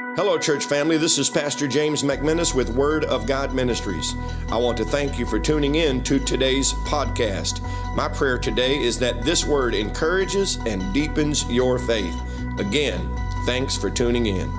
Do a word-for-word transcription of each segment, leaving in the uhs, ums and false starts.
Hello, church family. This is Pastor James McMinnis with Word of God Ministries. I want to thank you for tuning in to today's podcast. My prayer today is that this word encourages and deepens your faith. Again, thanks for tuning in.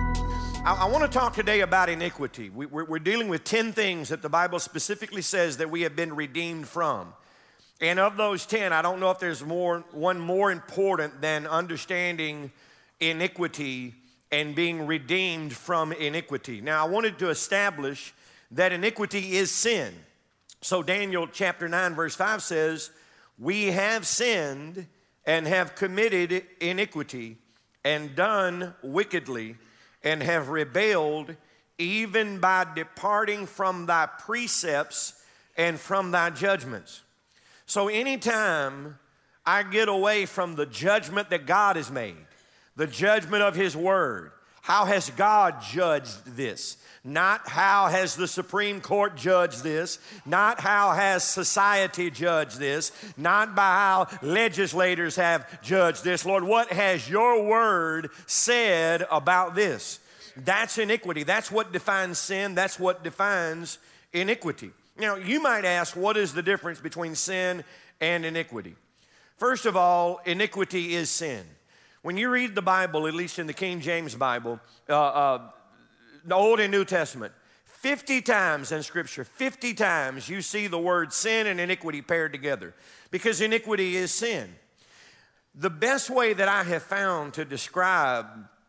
I, I want to talk today about iniquity. We, we're, we're dealing with ten things that the Bible specifically says that we have been redeemed from. And of those ten, I don't know if there's more one more important than understanding iniquity and being redeemed from iniquity. Now, I wanted to establish that iniquity is sin. So Daniel chapter nine, verse five says, "We have sinned and have committed iniquity and done wickedly and have rebelled even by departing from thy precepts and from thy judgments." So anytime I get away from the judgment that God has made, the judgment of His Word, how has God judged this? Not how has the Supreme Court judged this, not how has society judged this, not by how legislators have judged this. Lord, what has your Word said about this? That's iniquity. That's what defines sin. That's what defines iniquity. Now, you might ask, what is the difference between sin and iniquity? First of all, iniquity is sin. When you read the Bible, at least in the King James Bible, uh, uh, the Old and New Testament, fifty times in Scripture, fifty times you see the word sin and iniquity paired together, because iniquity is sin. The best way that I have found to describe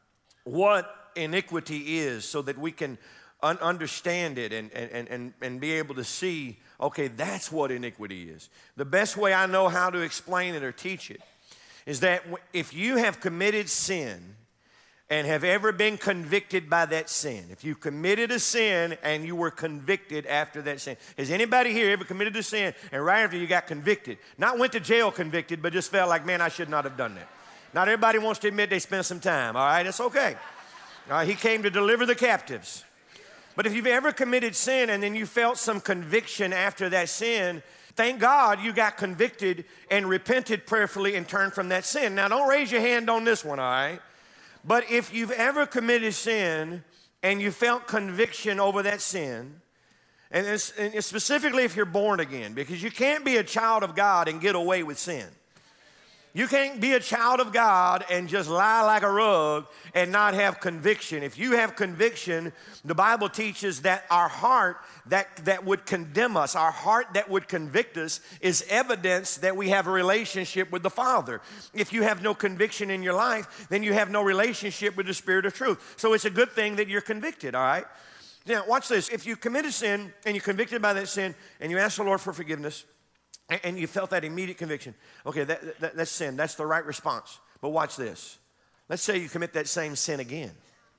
what iniquity is so that we can un- understand it and, and, and, and be able to see, okay, that's what iniquity is. The best way I know how to explain it or teach it is that if you have committed sin and have ever been convicted by that sin, if you committed a sin and you were convicted after that sin, has anybody here ever committed a sin and right after you got convicted, not went to jail convicted, but just felt like, man, I should not have done that? Not everybody wants to admit they spent some time, all right? It's okay. All right, He came to deliver the captives. But if you've ever committed sin and then you felt some conviction after that sin, thank God you got convicted and repented prayerfully and turned from that sin. Now, don't raise your hand on this one, all right? But if you've ever committed sin and you felt conviction over that sin, and, it's, and it's specifically if you're born again, because you can't be a child of God and get away with sin. You can't be a child of God and just lie like a rug and not have conviction. If you have conviction, the Bible teaches that our heart that, that would condemn us, our heart that would convict us, is evidence that we have a relationship with the Father. If you have no conviction in your life, then you have no relationship with the Spirit of truth. So it's a good thing that you're convicted, all right? Now, watch this. If you committed sin and you're convicted by that sin and you ask the Lord for forgiveness, and you felt that immediate conviction, okay, that, that, that's sin. That's the right response. But watch this. Let's say you commit that same sin again.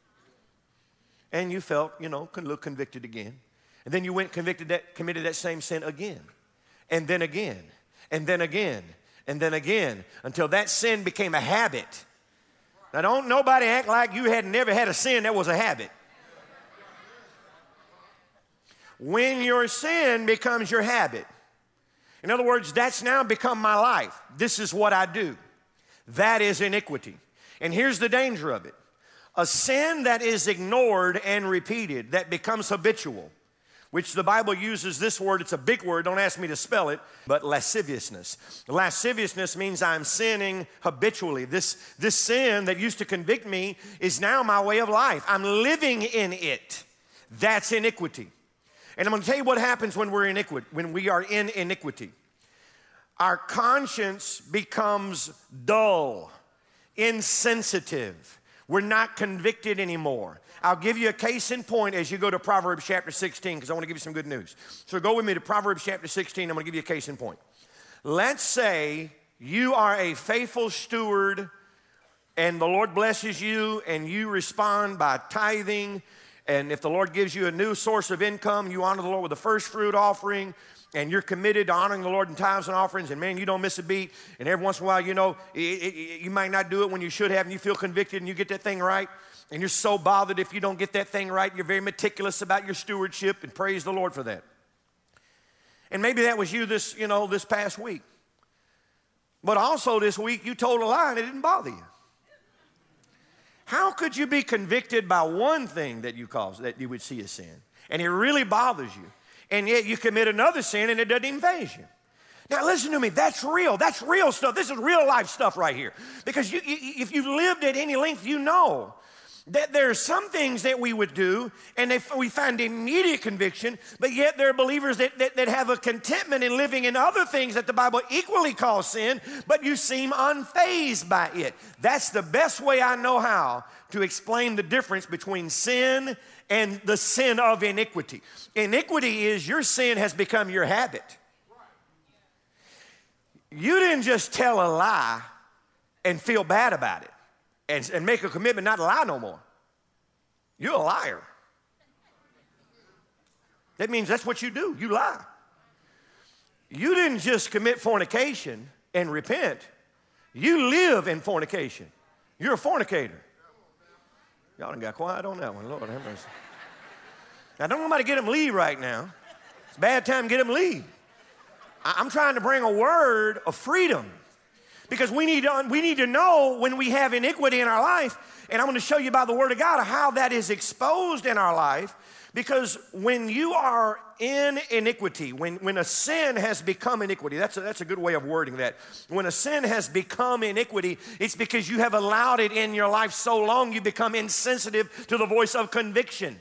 And you felt, you know, a little convicted again. And then you went convicted that, committed that same sin again. And then again. And then again. And then again. Until that sin became a habit. Now, don't nobody act like you had never had a sin that was a habit. When your sin becomes your habit, in other words, that's now become my life. This is what I do. That is iniquity. And here's the danger of it. A sin that is ignored and repeated, that becomes habitual, which the Bible uses this word, it's a big word, don't ask me to spell it, but lasciviousness. Lasciviousness means I'm sinning habitually. This, this sin that used to convict me is now my way of life. I'm living in it. That's iniquity. And I'm going to tell you what happens when we're iniquity, when we are in iniquity. Our conscience becomes dull, insensitive. We're not convicted anymore. I'll give you a case in point as you go to Proverbs chapter sixteen, because I want to give you some good news. So go with me to Proverbs chapter sixteen. I'm going to give you a case in point. Let's say you are a faithful steward and the Lord blesses you and you respond by tithing. And if the Lord gives you a new source of income, you honor the Lord with a first fruit offering, and you're committed to honoring the Lord in tithes and offerings, and man, you don't miss a beat. And every once in a while, you know, it, it, you might not do it when you should have, and you feel convicted, and you get that thing right. And you're so bothered if you don't get that thing right. You're very meticulous about your stewardship, and praise the Lord for that. And maybe that was you this, you know, this past week. But also this week, you told a lie, and it didn't bother you. How could you be convicted by one thing that you cause, that you would see as sin, and it really bothers you, and yet you commit another sin and it doesn't even faze you? Now listen to me, that's real. That's real stuff. This is real life stuff right here. Because you, you, if you've lived at any length, you know that there are some things that we would do and they, we find immediate conviction, but yet there are believers that, that, that have a contentment in living in other things that the Bible equally calls sin, but you seem unfazed by it. That's the best way I know how to explain the difference between sin and the sin of iniquity. Iniquity is your sin has become your habit. You didn't just tell a lie and feel bad about it. And, and make a commitment not to lie no more. You're a liar. That means that's what you do. You lie. You didn't just commit fornication and repent. You live in fornication. You're a fornicator. Y'all done got quiet on that one. Lord have mercy. Now, don't nobody get them leave right now. It's a bad time to get them leave. I, I'm trying to bring a word of freedom. Because we need, to, we need to know when we have iniquity in our life, and I'm going to show you by the Word of God how that is exposed in our life. Because when you are in iniquity, when, when a sin has become iniquity, that's a, that's a good way of wording that. When a sin has become iniquity, it's because you have allowed it in your life so long you become insensitive to the voice of conviction.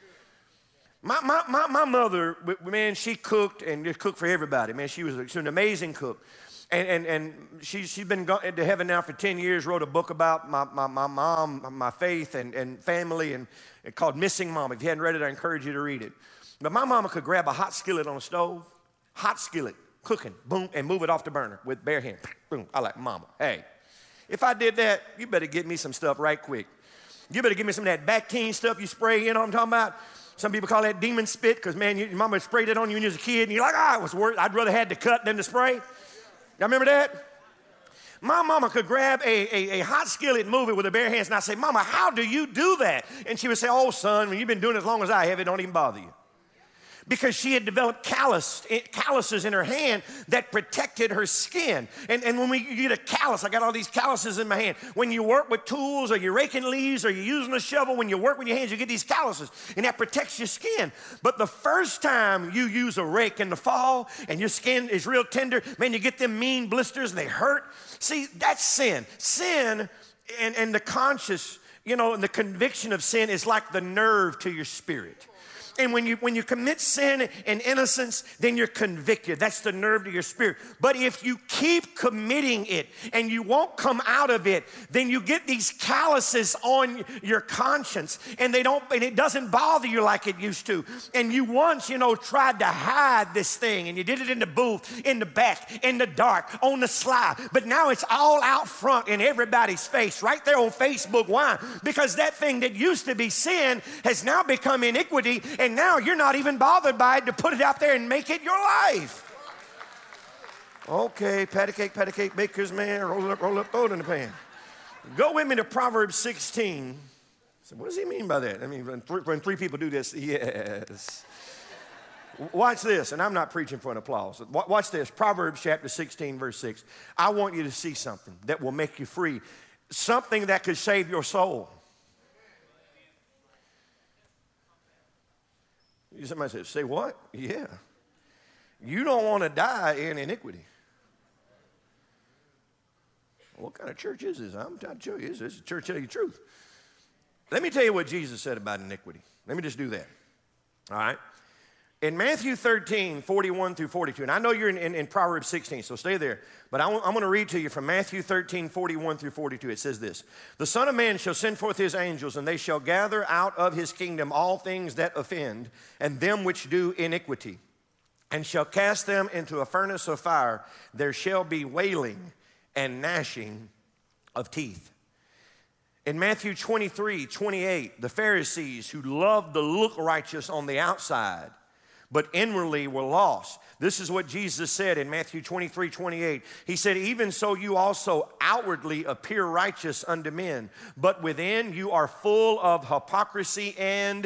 My, my, my, my mother, man, she cooked and just cooked for everybody. Man, she was, she was an amazing cook. And, and, and she, she's been gone to heaven now for ten years, wrote a book about my, my, my mom, my faith and, and family, and it called Missing Mom. If you hadn't read it, I encourage you to read it. But my mama could grab a hot skillet on the stove, hot skillet, cooking, boom, and move it off the burner with bare hand. Boom. I like, mama, hey, if I did that, you better get me some stuff right quick. You better give me some of that Bactine stuff you spray, you know what I'm talking about? Some people call that demon spit because, man, your mama sprayed it on you when you was a kid, and you're like, ah, it was worth, I'd rather had the cut than the spray. Y'all remember that? My mama could grab a, a, a hot skillet and move it with her bare hands, and I say, Mama, how do you do that? And she would say, oh, son, when you've been doing it as long as I have, it don't even bother you. Because she had developed callus, calluses in her hand that protected her skin. And, and when we you get a callus, I got all these calluses in my hand. When you work with tools or you're raking leaves or you're using a shovel, when you work with your hands, you get these calluses, and that protects your skin. But the first time you use a rake in the fall and your skin is real tender, man, you get them mean blisters and they hurt. See, that's sin. Sin and, and the conscious, you know, and the conviction of sin is like the nerve to your spirit. And when you, when you commit sin and innocence, then you're convicted. That's the nerve to your spirit. But if you keep committing it and you won't come out of it, then you get these calluses on your conscience, and they don't, and it doesn't bother you like it used to. And you once, you know, tried to hide this thing, and you did it in the booth, in the back, in the dark, on the sly. But now it's all out front in everybody's face, right there on Facebook. Why? Because that thing that used to be sin has now become iniquity, and now you're not even bothered by it to put it out there and make it your life. Okay, patty cake, patty cake, baker's man, roll it up, roll it up, throw it in the pan. Go with me to Proverbs sixteen. So what does he mean by that? I mean, when three, when three people do this, yes. Watch this, and I'm not preaching for an applause. Watch this, Proverbs chapter sixteen, verse six. I want you to see something that will make you free, something that could save your soul. Somebody says, say what? Yeah. You don't want to die in iniquity. What kind of church is this? I'm trying to show you. This is a church tell you the truth. Let me tell you what Jesus said about iniquity. Let me just do that. All right? In Matthew thirteen, forty-one through forty-two, and I know you're in, in, in Proverbs sixteen, so stay there. But I, I'm going to read to you from Matthew thirteen, forty-one through forty-two. It says this: The Son of Man shall send forth his angels, and they shall gather out of his kingdom all things that offend, and them which do iniquity, and shall cast them into a furnace of fire. There shall be wailing and gnashing of teeth. In Matthew twenty-three, twenty-eight, the Pharisees who loved to look righteous on the outside, but inwardly were lost. This is what Jesus said in Matthew twenty-three, twenty-eight. He said, even so you also outwardly appear righteous unto men, but within you are full of hypocrisy and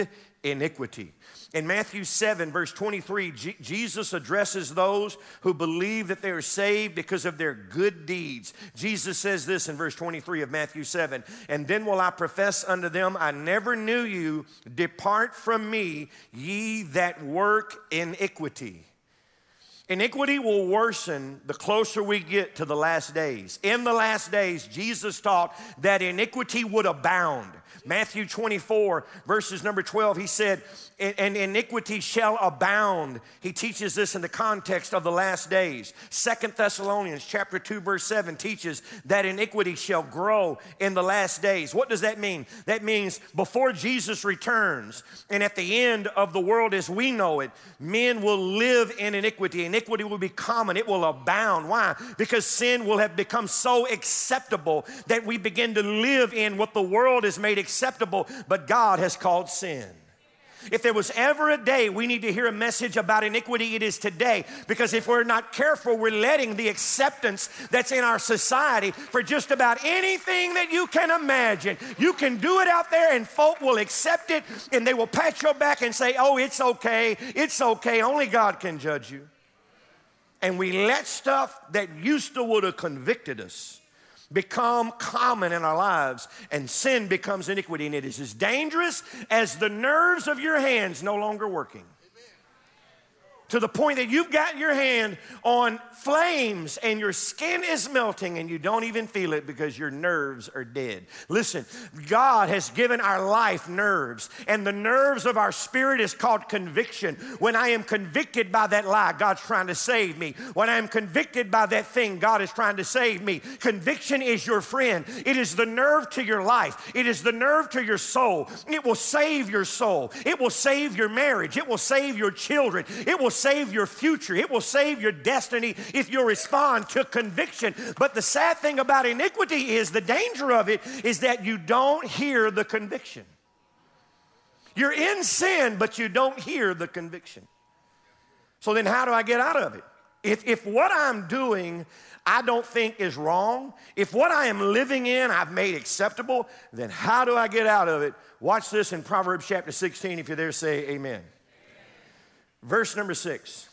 iniquity. In Matthew seven, verse twenty-three, G- Jesus addresses those who believe that they are saved because of their good deeds. Jesus says this in verse twenty-three of Matthew seven, "And then will I profess unto them, I never knew you. Depart from me, ye that work iniquity." Iniquity will worsen the closer we get to the last days. In the last days, Jesus taught that iniquity would abound. Matthew twenty-four, verses number twelve, he said, and iniquity shall abound. He teaches this in the context of the last days. Second Thessalonians chapter two, verse seven teaches that iniquity shall grow in the last days. What does that mean? That means before Jesus returns and at the end of the world as we know it, men will live in iniquity. Iniquity will be common. It will abound. Why? Because sin will have become so acceptable that we begin to live in what the world has made acceptable, but God has called sin. If there was ever a day we need to hear a message about iniquity, it is today. Because if we're not careful, we're letting the acceptance that's in our society for just about anything that you can imagine. You can do it out there and folk will accept it and they will pat your back and say, oh, it's okay, it's okay, only God can judge you. And we let stuff that used to would have convicted us become common in our lives, and sin becomes iniquity, and it is as dangerous as the nerves of your hands no longer working. To the point that you've got your hand on flames and your skin is melting and you don't even feel it because your nerves are dead. Listen, God has given our life nerves, and the nerves of our spirit is called conviction. When I am convicted by that lie, God's trying to save me. When I am convicted by that thing, God is trying to save me. Conviction is your friend. It is the nerve to your life. It is the nerve to your soul. It will save your soul. It will save your marriage. It will save your children. It will save your future. It will save your destiny if you respond to conviction. But the sad thing about iniquity is the danger of it is that you don't hear the conviction. You're in sin, but you don't hear the conviction. So then how do I get out of it? If, if what I'm doing I don't think is wrong, if what I am living in I've made acceptable, then how do I get out of it? Watch this in Proverbs chapter sixteen. If you're there, say amen. Verse number six.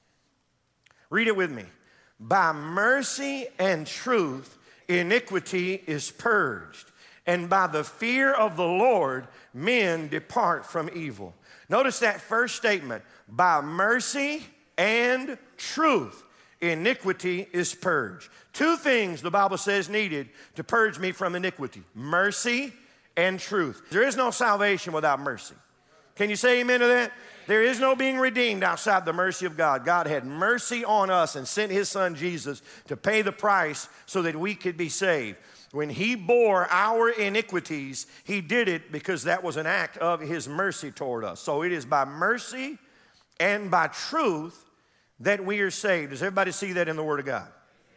Read it with me. By mercy and truth, iniquity is purged, and by the fear of the Lord, men depart from evil. Notice that first statement. By mercy and truth, iniquity is purged. Two things the Bible says needed to purge me from iniquity. Mercy and truth. There is no salvation without mercy. Can you say amen to that? There is no being redeemed outside the mercy of God. God had mercy on us and sent his son Jesus to pay the price so that we could be saved. When he bore our iniquities, he did it because that was an act of his mercy toward us. So it is by mercy and by truth that we are saved. Does everybody see that in the Word of God?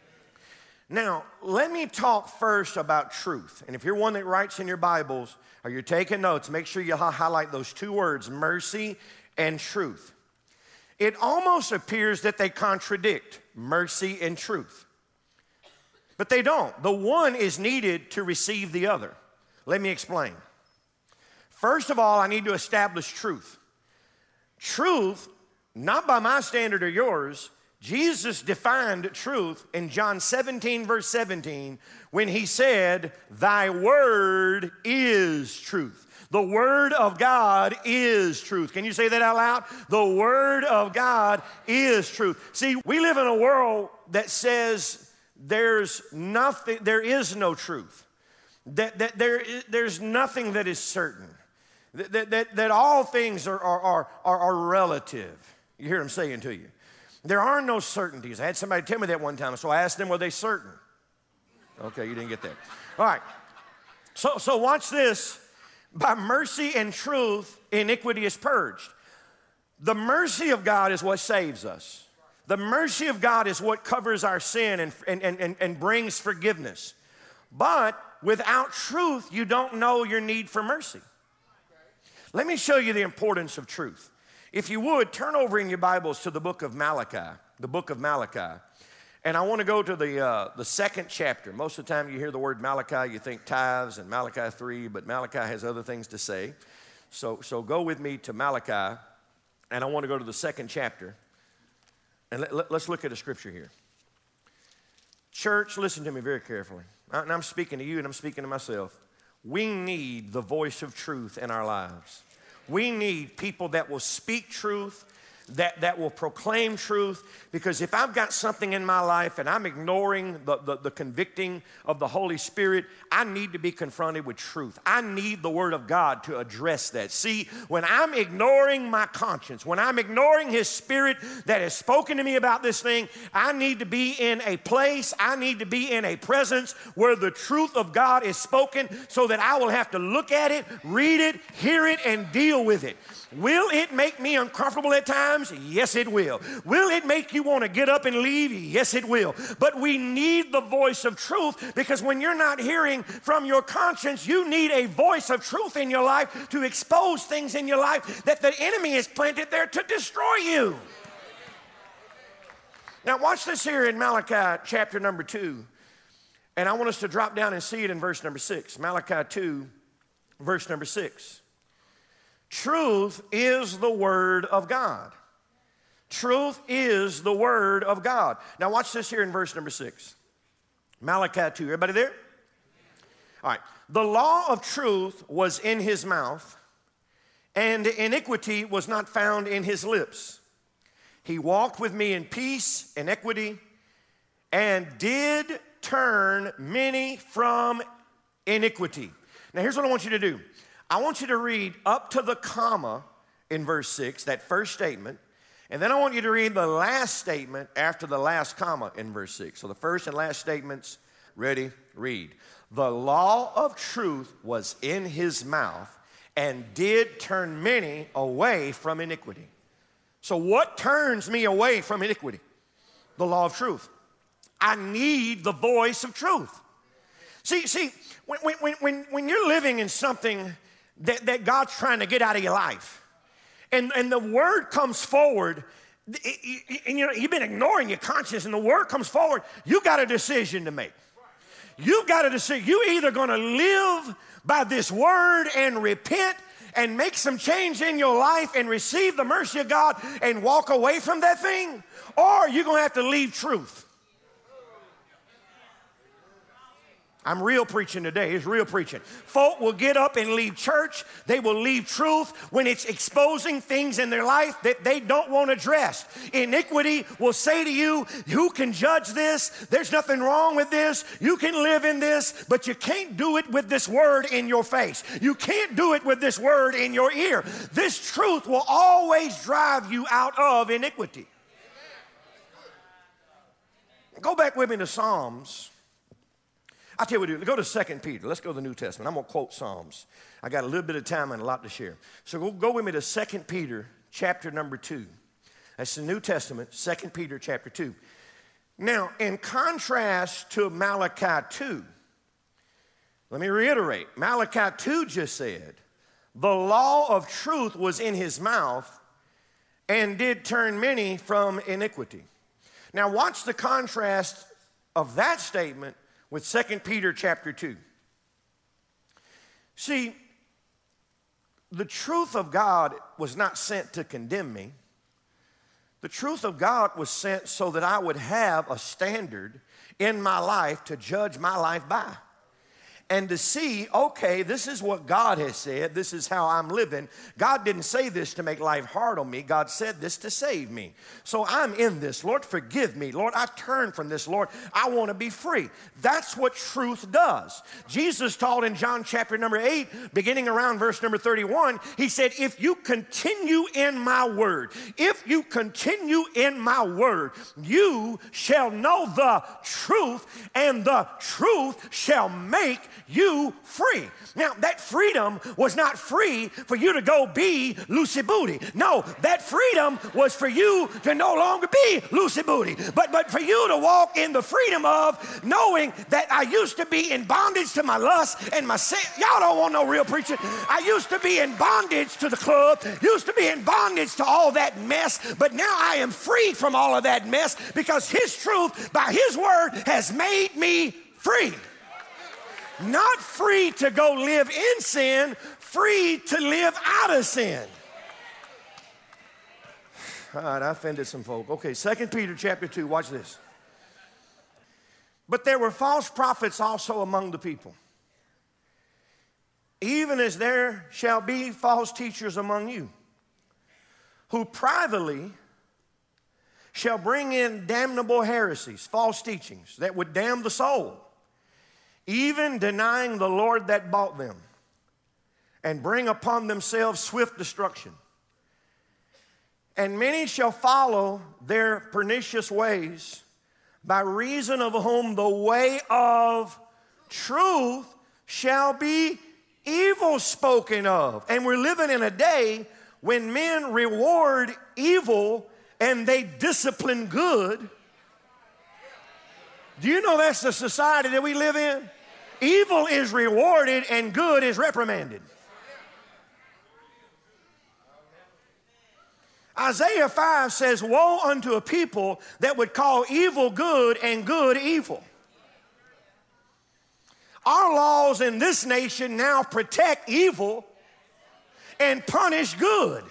Now, let me talk first about truth. And if you're one that writes in your Bibles or you're taking notes, make sure you highlight those two words, mercy and truth. It almost appears that they contradict mercy and truth. But they don't. The one is needed to receive the other. Let me explain. First of all, I need to establish truth. Truth, not by my standard or yours. Jesus defined truth in John seventeen, verse seventeen, when he said, thy word is truth. The word of God is truth. Can you say that out loud? The word of God is truth. See, we live in a world that says there's nothing, there is no truth. That, that there is, there's nothing that is certain. That, that, that all things are, are, are, are relative. You hear him saying to you. There are no certainties. I had somebody tell me that one time, so I asked them, were they certain? Okay, you didn't get that. All right. So, so watch this. By mercy and truth, iniquity is purged. The mercy of God is what saves us. The mercy of God is what covers our sin and, and, and, and brings forgiveness. But without truth, you don't know your need for mercy. Let me show you the importance of truth. If you would, turn over in your Bibles to the book of Malachi, the book of Malachi. And I want to go to the, uh, the second chapter. Most of the time you hear the word Malachi, you think tithes and Malachi three, but Malachi has other things to say. So, so go with me to Malachi, and I want to go to the second chapter. And let, let, let's look at a scripture here. Church, listen to me very carefully. And I'm speaking to you and I'm speaking to myself. We need the voice of truth in our lives. We need people that will speak truth, that, that will proclaim truth, because if I've got something in my life and I'm ignoring the, the, the convicting of the Holy Spirit, I need to be confronted with truth. I need the Word of God to address that. See, when I'm ignoring my conscience, when I'm ignoring His Spirit that has spoken to me about this thing, I need to be in a place, I need to be in a presence where the truth of God is spoken, so that I will have to look at it, read it, hear it, and deal with it. Will it make me uncomfortable at times? Yes, it will. Will it make you want to get up and leave? Yes, it will. But we need the voice of truth, because when you're not hearing from your conscience, you need a voice of truth in your life to expose things in your life that the enemy has planted there to destroy you. Now watch this here in Malachi chapter number two. And I want us to drop down and see it in verse number six. Malachi two, verse number six. Truth is the word of God. Truth is the word of God. Now watch this here in verse number six. Malachi two, everybody there? All right. The law of truth was in his mouth, and iniquity was not found in his lips. He walked with me in peace and equity, and did turn many from iniquity. Now here's what I want you to do. I want you to read up to the comma in verse six, that first statement, and then I want you to read the last statement after the last comma in verse six. So the first and last statements, ready, read. The law of truth was in his mouth, and did turn many away from iniquity. So what turns me away from iniquity? The law of truth. I need the voice of truth. See, see, when, when, when, when you're living in something that, that God's trying to get out of your life, and, and the word comes forward, and you know, you've been ignoring your conscience, and the word comes forward, you got a decision to make. You've got a decision. You're either going to live by this word and repent and make some change in your life and receive the mercy of God and walk away from that thing, or you're going to have to leave truth. I'm real preaching today. It's real preaching. Folk will get up and leave church. They will leave truth when it's exposing things in their life that they don't want addressed. Iniquity will say to you, who can judge this? There's nothing wrong with this. You can live in this, but you can't do it with this word in your face. You can't do it with this word in your ear. This truth will always drive you out of iniquity. Go back with me to Psalms. I'll tell you what to do. Go to Second Peter. Let's go to the New Testament. I'm going to quote Psalms. I got a little bit of time and a lot to share. So go, go with me to Second Peter chapter number two. That's the New Testament, Second Peter chapter two. Now, in contrast to Malachi two, let me reiterate. Malachi two just said, the law of truth was in his mouth, and did turn many from iniquity. Now watch the contrast of that statement with Second Peter chapter two. See, the truth of God was not sent to condemn me. The truth of God was sent so that I would have a standard in my life to judge my life by. And to see, okay, this is what God has said. This is how I'm living. God didn't say this to make life hard on me. God said this to save me. So I'm in this. Lord, forgive me. Lord, I turn from this. Lord, I want to be free. That's what truth does. Jesus taught in John chapter number eight, beginning around verse number thirty-one, he said, if you continue in my word, if you continue in my word, you shall know the truth, and the truth shall make you free. Now, that freedom was not free for you to go be loosey booty. No, that freedom was for you to no longer be loosey booty, but, but for you to walk in the freedom of knowing that I used to be in bondage to my lust and my sin. Y'all don't want no real preaching. I used to be in bondage to the club, used to be in bondage to all that mess, but now I am free from all of that mess because his truth by his word has made me free. Not free to go live in sin, free to live out of sin. All right, I offended some folk. Okay, Second Peter chapter two, watch this. But there were false prophets also among the people, even as there shall be false teachers among you, who privately shall bring in damnable heresies, false teachings that would damn the soul, even denying the Lord that bought them, and bring upon themselves swift destruction. And many shall follow their pernicious ways, by reason of whom the way of truth shall be evil spoken of. And we're living in a day when men reward evil and they discipline good. Do you know that's the society that we live in? Evil is rewarded and good is reprimanded. Isaiah five says, woe unto a people that would call evil good and good evil. Our laws in this nation now protect evil and punish good.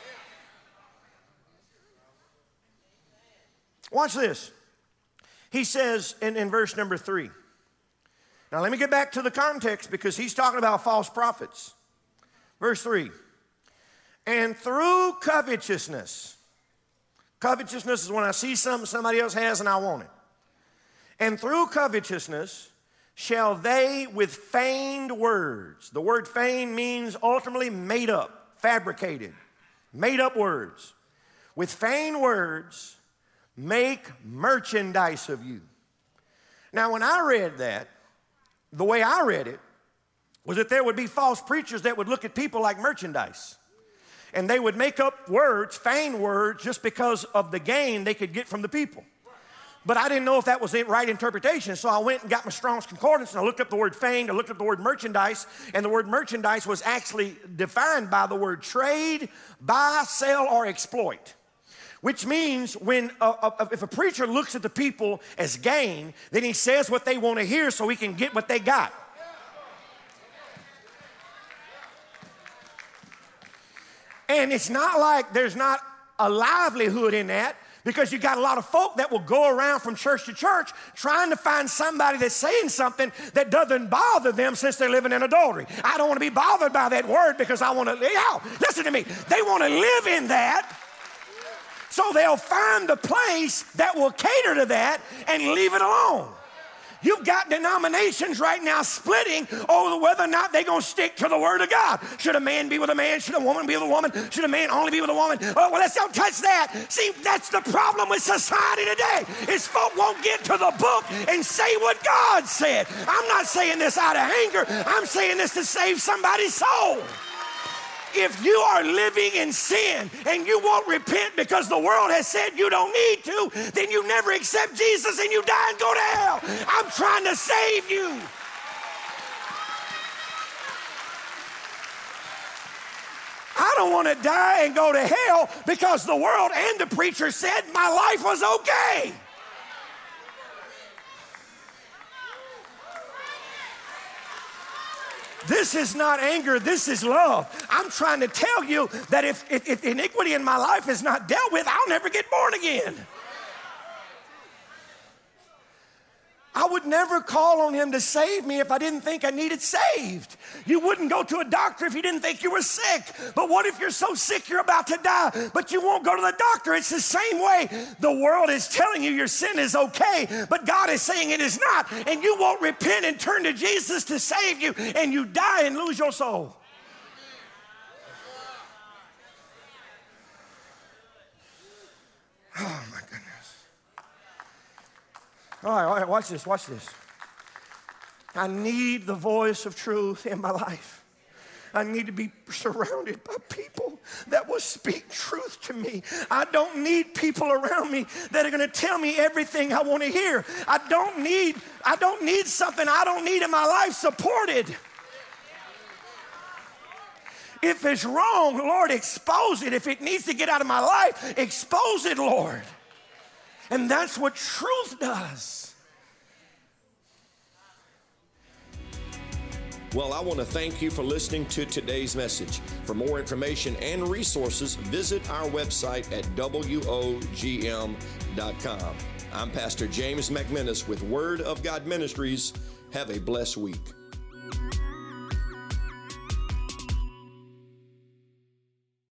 Watch this. He says in, in verse number three. Now let me get back to the context because he's talking about false prophets. Verse three. And through covetousness. Covetousness is when I see something somebody else has and I want it. And through covetousness shall they with feigned words. The word feigned means ultimately made up, fabricated, made up words. With feigned words make merchandise of you. Now when I read that, the way I read it was that there would be false preachers that would look at people like merchandise. And they would make up words, feigned words, just because of the gain they could get from the people. But I didn't know if that was the right interpretation, so I went and got my Strong's Concordance, and I looked up the word feigned, I looked up the word merchandise, and the word merchandise was actually defined by the word trade, buy, sell, or exploit. Which means when a, a, if a preacher looks at the people as gain, then he says what they want to hear so he can get what they got. And it's not like there's not a livelihood in that, because you got a lot of folk that will go around from church to church trying to find somebody that's saying something that doesn't bother them since they're living in adultery. I don't want to be bothered by that word because I want to, yeah, listen to me. They want to live in that, so they'll find the place that will cater to that and leave it alone. You've got denominations right now splitting over whether or not they're going to stick to the Word of God. Should a man be with a man? Should a woman be with a woman? Should a man only be with a woman? Oh, well, let's don't touch that. See, that's the problem with society today, is folk won't get to the book and say what God said. I'm not saying this out of anger. I'm saying this to save somebody's soul. If you are living in sin and you won't repent because the world has said you don't need to, then you never accept Jesus and you die and go to hell. I'm trying to save you. I don't want to die and go to hell because the world and the preacher said my life was okay. This is not anger, this is love. I'm trying to tell you that if, if, if iniquity in my life is not dealt with, I'll never get born again. I would never call on him to save me if I didn't think I needed saved. You wouldn't go to a doctor if you didn't think you were sick. But what if you're so sick you're about to die, but you won't go to the doctor? It's the same way. The world is telling you your sin is okay, but God is saying it is not. And you won't repent and turn to Jesus to save you, and you die and lose your soul. Oh, my goodness. All right, all right, watch this, watch this. I need the voice of truth in my life. I need to be surrounded by people that will speak truth to me. I don't need people around me that are going to tell me everything I want to hear. I don't need, I don't need something I don't need in my life supported. If it's wrong, Lord, expose it. If it needs to get out of my life, expose it, Lord. And that's what truth does. Well, I want to thank you for listening to today's message. For more information and resources, visit our website at W O G M dot com. I'm Pastor James McManus with Word of God Ministries. Have a blessed week.